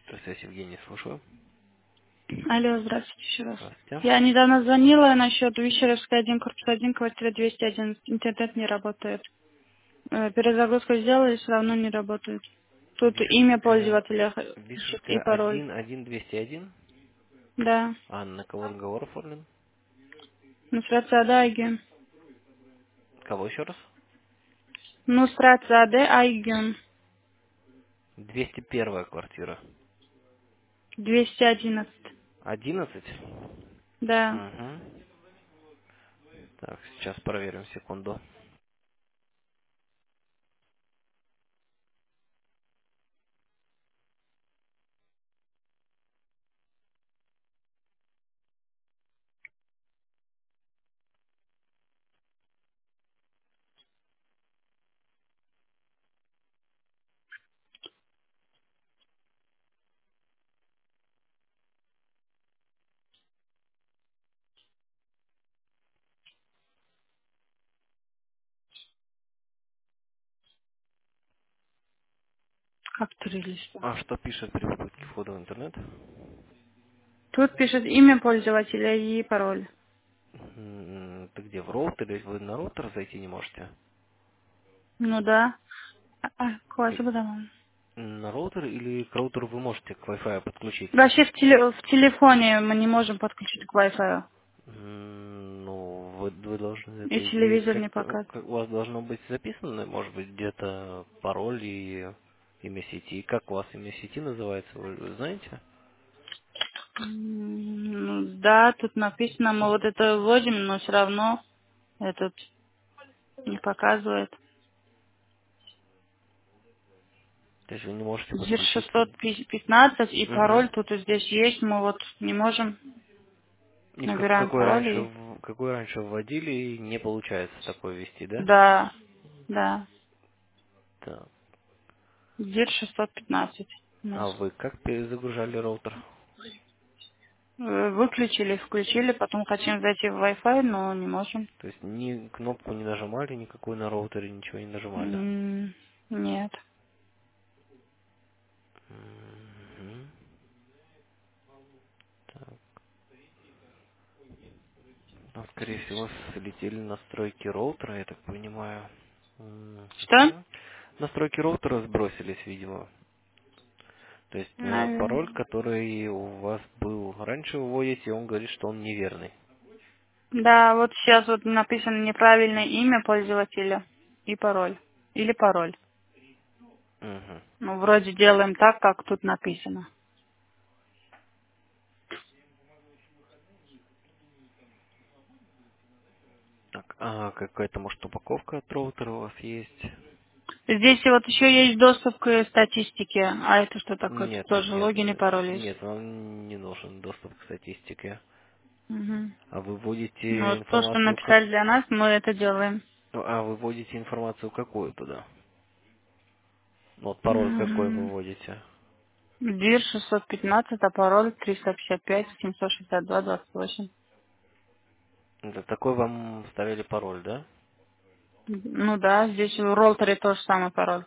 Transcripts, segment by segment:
Здравствуйте, Евгений, слушаю. Алло, здравствуйте еще раз. Здравствуйте. Я недавно звонила насчет Вещеровская 1, корпус 1, квартира 201. Интернет не работает. Перезагрузку сделали, все равно не работает. Тут имя пользователя и Вишерская пароль. 11201. Да. А на кого договор оформлен? Нусрат Заде Айген. Кого еще раз? Нусрат Заде Айген. 201 квартира. 211. 11? Да. Угу. Так, сейчас проверим, секунду. Как три листа? А что пишет при попытке входа в интернет? Тут пишет имя пользователя и пароль. Ты где, в роутере? Вы на роутер зайти не можете? Ну да. Класс, И- да. На роутер или к роутеру вы можете к Wi-Fi подключиться? Вообще в телефоне мы не можем подключить к Wi-Fi. Ну, вы должны И это сделать телевизор не как-то, показывает. у вас должно быть записано, может быть, где-то пароль и имя сети. Как у вас имя сети называется, вы знаете? Ну, да, тут написано, мы вот это вводим, но все равно этот не показывает. То есть вы не можете Здесь подключиться. 615 и Угу. пароль тут и здесь есть, мы вот не можем, И набираем пароль и... какой раньше вводили, и не получается такое ввести, да? Да, да, Так. здесь 615 у нас. А вы как перезагружали роутер? Выключили, включили, потом хотим зайти в Wi-Fi, но не можем. То есть ни кнопку не нажимали, никакой на роутере ничего не нажимали. Нет. Мгм. Так. Ну, скорее всего, слетели настройки роутера, я так понимаю. Что? Мгм. Настройки роутера сбросились, видимо. То есть пароль, Наверное. который у вас был раньше, вы вводите, он говорит, что он неверный. Да, вот сейчас вот написано неправильное имя пользователя и пароль. Или пароль. Мгм. Ну, вроде делаем так, как тут написано. Так, а какая-то, может, упаковка от роутера у вас есть? Здесь вот еще есть доступ к статистике. А это что такое? Тут Нет, нет, тоже нет, логин и пароль есть. нет, вам не нужен доступ к статистике. Мгм. А вы Ну, вводите вот то, что информацию, написали для нас, мы это делаем. а вы вводите информацию какую туда? Ну, вот пароль какой вы вводите? Дверь 615, а пароль 355 762 28. Это такой вам ставили пароль, да? Ну да, здесь в роутере тоже самый пароль.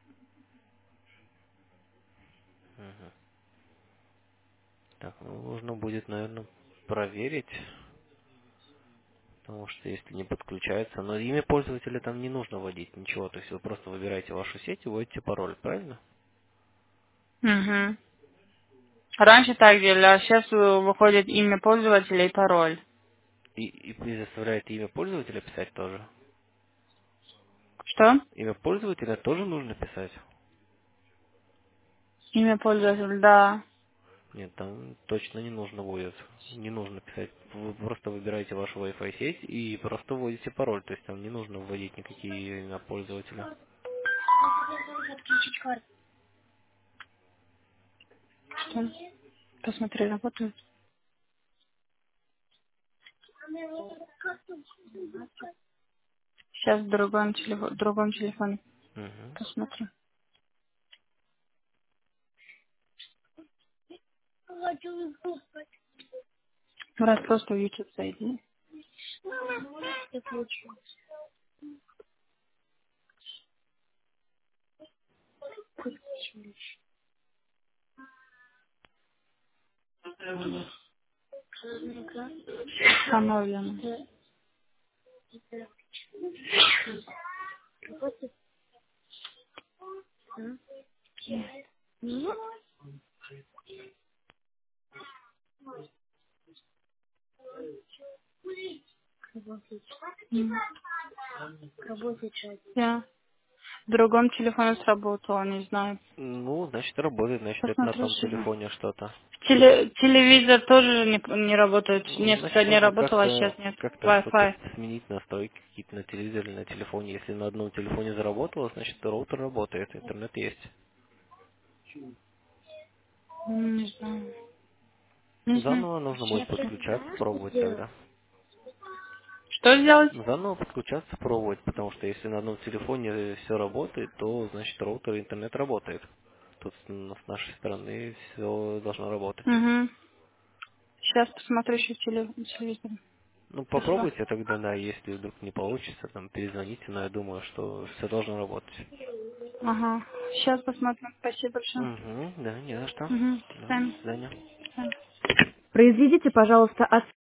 Мгм. Так, ну, нужно будет, наверное, проверить, потому что если не подключается, но имя пользователя там не нужно вводить, ничего, то есть вы просто выбираете вашу сеть и вводите пароль, правильно? Угу. Раньше так делали, а сейчас выходит имя пользователя и пароль. И вы заставляете имя пользователя писать тоже. Что? Имя пользователя тоже нужно писать. Имя пользователя, да. Нет, там точно не нужно будет. Не нужно писать. Вы просто выбираете вашу Wi-Fi сеть и просто вводите пароль. То есть там не нужно вводить никакие имена пользователя. Что? Посмотри, работает. Сейчас в другом телефоне. Мгм. Посмотрю. Мурат, просто в YouTube зайди. Установлено. Я в другом телефоне сработало, не знаю. Ну, значит, работает, значит, это на Посмотрю том себе. телефоне что-то. Телевизор тоже не работает. Ну, Несколько значит, дней нужно работал, а сейчас как-то нет. как-то что-то Wi-Fi. сменить настройки какие-то на телевизоре или на телефоне. Если на одном телефоне заработало, значит, роутер работает, интернет есть. Не знаю. Не знаю. Заново нужно будет Сейчас. подключаться, пробовать тогда. Что сделать? Заново подключаться, пробовать, потому что если на одном телефоне все работает, то, значит, роутер и интернет работает. Тут с нашей стороны все должно работать. Угу. Сейчас посмотрю еще телевизор. Ну, Спасибо. попробуйте тогда, да, если вдруг не получится, там, перезвоните, но я думаю, что все должно работать. Ага. Сейчас посмотрим. Спасибо большое. Угу, да, не за что. Угу. Да, до До свидания. свидания. Произведите, пожалуйста,